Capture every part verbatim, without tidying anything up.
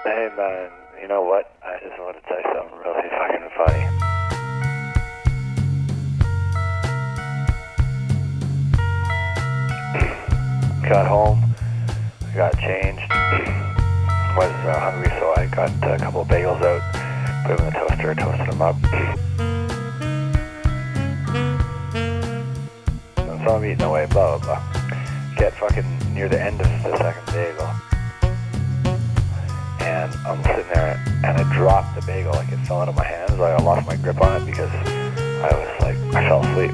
Hey man, you know what? I just wanted to tell you something really fucking funny. Got home, I got changed, was uh, hungry, so I got a couple of bagels out, put them in the toaster, toasted them up. And so I'm eating away, blah blah blah. Get fucking near the end of the second bagel, and I'm sitting there, and I dropped the bagel, like it fell out of my hands, like I lost my grip on it because I was like, I fell asleep.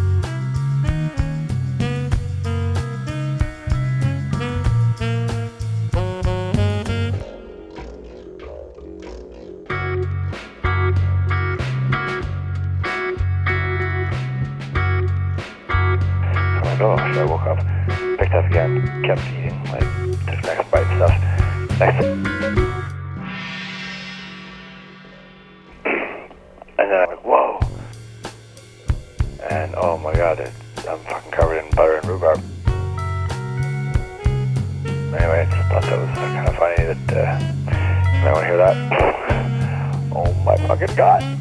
I'm like, oh, so I woke up, picked up again, kept eating, like, took the next bite and stuff. Next. And then I'm like, whoa. And oh my god, it, I'm fucking covered in butter and rhubarb. Anyway, I just thought that was kind of funny that, uh, you might want to hear that. Oh my fucking god.